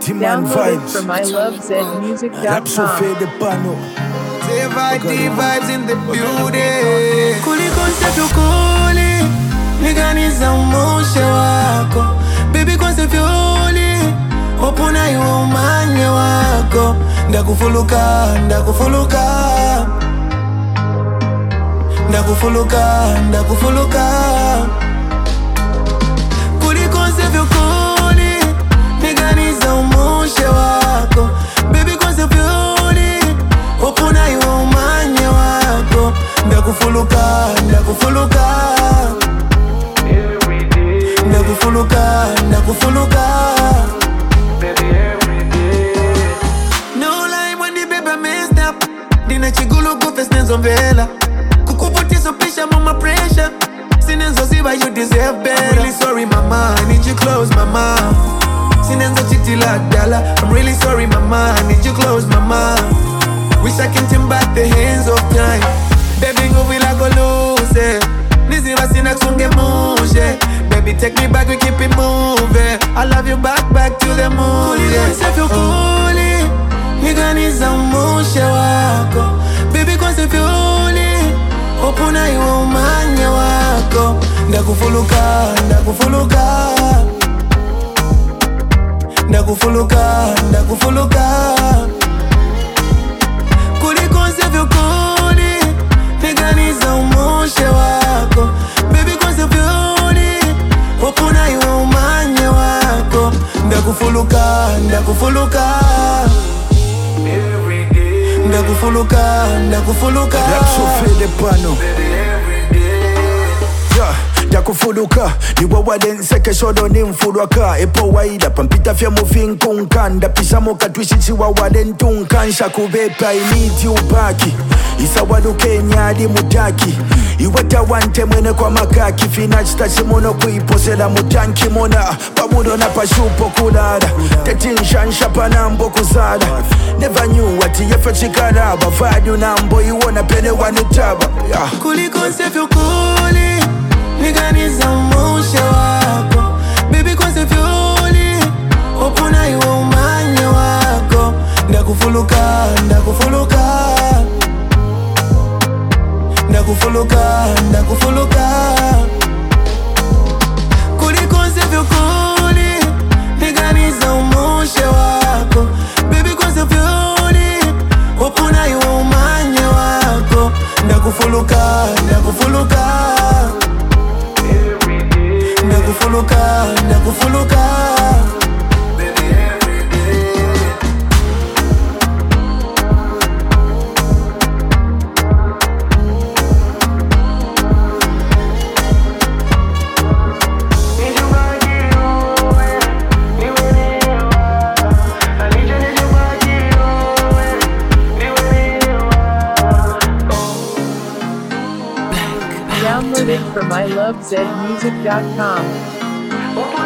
Timan Download it vibes. from Rap so ilovezmusic.com. fade the pano. Vibes in the building. Kulikonse tukuli niganiza umushe wako baby konse fyuli opuna iwe umanye wako ndakufuluka ndakufuluka ndakufuluka ndakufuluka kulikonse fyukuli niganiza umushe wako baby konse fyuli opuna iwe umanye wako ndakufuluka ndakufuluka ndakufuluka ndakufuluka no lie when the baby messed up dina chigulu kufes nenzomvela kukuputisa pisha mama pressure sinenzo ziba you deserve better I'm really sorry mama I need you close mama sinenzo chitila dala I'm really sorry mama I need you close mama wish I can turn back the hands of time baby go will I go lose it niziba sina kusunge mushe baby take me back we keep it moving I love you back to the moon kulikonse fyukuli niganiza umushe wako baby konse fyuli opuna iwe umanye wako ndakufuluka ndakufuluka ndakufuluka ndakufuluka kulikonse fyukuli niganiza umushe wako baby konse fyuli opuna iwe umanye wako ndakufuluka ndakufuluka ndakufuluka ndakufuluka Rap so fade the pano. Ndakufuluka niwe wadenseke shodo nimfulwaka epo waida pampita fya mufinkunka ndapisa mukatwishichiwa wadentunka nshakubepa I need you back isawaluke nyali mutaki iweta wante mwene kwa makaki finachitachi muno kuiposela mutanki mona pamuno na pashupo kulala tetinshansha panambo kuzala never knew ati yefe chikaraba value nambo iwona pene wanitaba kulikonse fyukuli niganiza umushe wako baby konse fyuli opuna iwe umanye wako ndakufuluka ndakufuluka ndakufuluka ndakufuluka kulikonse fyukuli niganiza umushe wako baby konse fyuli opuna iwe umanye wako ndakufuluka ndakufuluka ndakufuluka ndakufuluka Download it from ilovezmusic.com.